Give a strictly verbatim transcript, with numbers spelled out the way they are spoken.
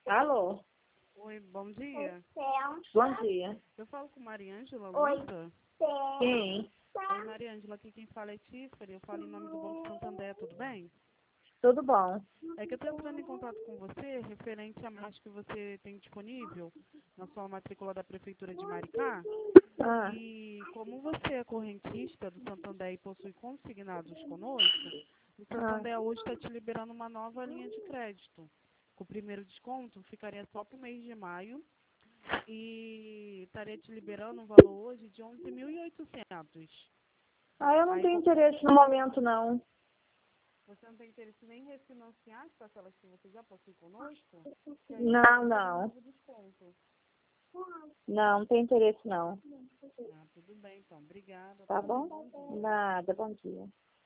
Alô? Oi, bom dia. Bom dia. Eu falo com Mariângela Oi. Luta. Sim, Oi, Mariângela, aqui quem fala é Tiffany. Eu falo em nome do Banco Santander, tudo bem? tudo bom. É que eu estou entrando em contato com você referente a mais que você tem disponível na sua matrícula da Prefeitura de Maricá. Ah, E como você é correntista do Santander e possui consignados conosco, o Santander hoje está te liberando uma nova linha de crédito. O primeiro desconto ficaria só para o mês de maio e estaria te liberando um valor hoje de onze mil e oitocentos. ah eu não Aí, tenho co- interesse no momento, não. Você não tem interesse nem em refinanciar as parcelas que você já possui conosco? Que aí Não, você teria um não. novo desconto. Não, não tenho interesse, não. Ah, tudo bem, então. Obrigada, Tá tá? bom? Bom dia. Nada, bom dia.